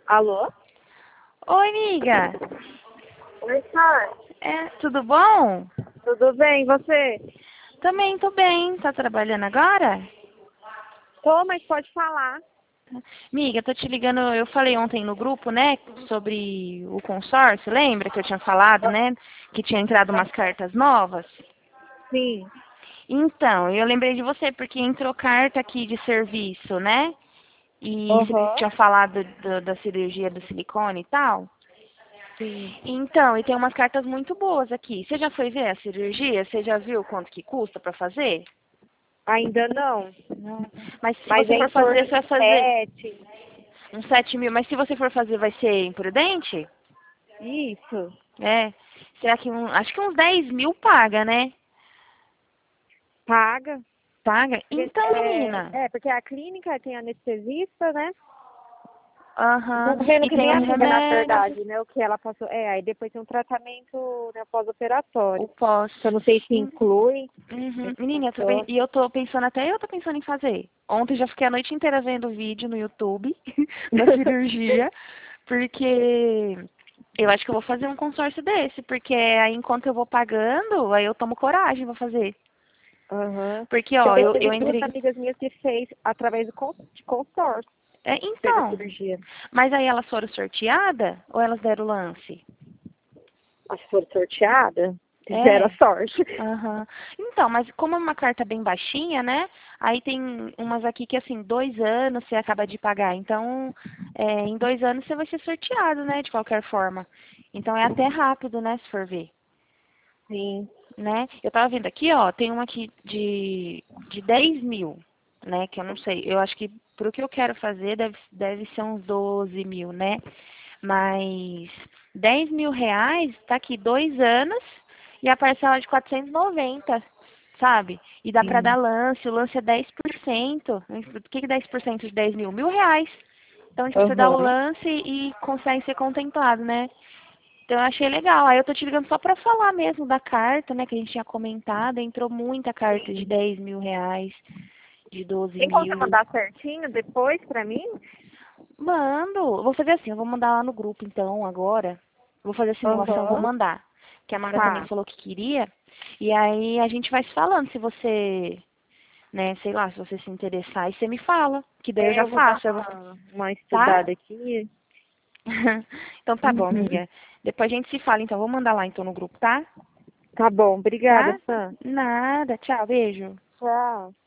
Alô? Oi, amiga. Oi, senhor. Tudo bom? Tudo bem, e você? Também tô bem. Tá trabalhando agora? Tô, mas pode falar. Amiga, tô te ligando, eu falei ontem no grupo, né, sobre o consórcio, lembra que eu tinha falado, né, que tinha entrado umas cartas novas? Sim. Então, eu lembrei de você porque entrou carta aqui de serviço, né? E você Aham. tinha falado da cirurgia do silicone e tal. Sim. Então, e tem umas cartas muito boas aqui. Você já foi ver a cirurgia? Você já viu quanto que custa pra fazer? Ainda não. Não. Mas se Mas você é em for fazer, torno você de vai fazer 7. uns 7 mil. Mas se você for fazer, vai ser imprudente? Isso. É. Será que acho que uns 10 mil paga, né? Paga. Paga? Então, menina. Porque a clínica tem anestesista, né? Aham. Tô vendo E que tem nem os amiga, na remédios. verdade, né? O que ela passou. Aí depois tem um tratamento, né, pós-operatório. O pós. Que eu não sei se Hum, inclui. Uhum. Esse Menina, passou. e eu tô pensando, até eu tô pensando em fazer. Ontem já fiquei a noite inteira vendo vídeo no YouTube da cirurgia, porque eu acho que eu vou fazer um consórcio desse, porque aí enquanto eu vou pagando, aí eu tomo coragem, vou fazer. Aham. Porque, Eu ó, eu tenho duas entrei. amigas minhas que fez através de consórcio. Fez a Então, cirurgia. mas aí elas foram sorteadas ou elas deram lance? As que foram sorteadas, tiveram a É. sorte. Aham. Então, mas como é uma carta bem baixinha, né? Aí tem umas aqui que, assim, 2 anos você acaba de pagar. Então, em 2 anos você vai ser sorteado, né? De qualquer forma. Então, é até rápido, né? Se for ver, Sim. né? Eu tava vendo aqui, ó, tem uma aqui de 10 mil, né? Que eu não sei. Eu acho que pro que eu quero fazer deve ser uns 12 mil, né? Mas 10 mil reais, tá aqui 2 anos e a parcela de 490, sabe? E dá pra dar Sim. lance, o lance é 10%. O que que é 10% de 10 mil? R$ 1.000. Então, tipo, você dá o Aham. lance e consegue ser contemplado, né? Então, eu achei legal. Aí eu tô te ligando só pra falar mesmo da carta, né? Que a gente tinha comentado. Entrou muita carta de 10 mil reais, de 12 Tem como você mil. mandar certinho depois pra mim? Mando. Eu vou fazer assim, eu vou mandar lá no grupo então, agora. Vou fazer a simulação, vou Aham. mandar. Que a Mara também Tá. falou que queria. E aí a gente vai se falando, se você, né, sei lá, se você se interessar, e você me fala. Que daí eu já Eu vou dar faço, uma tá? estudada aqui. Então tá bom, amiga. Depois a gente se fala, então. Vou mandar lá então no grupo, tá? Tá bom, obrigada, Tá? Sam. Nada. Tchau, beijo. Tchau.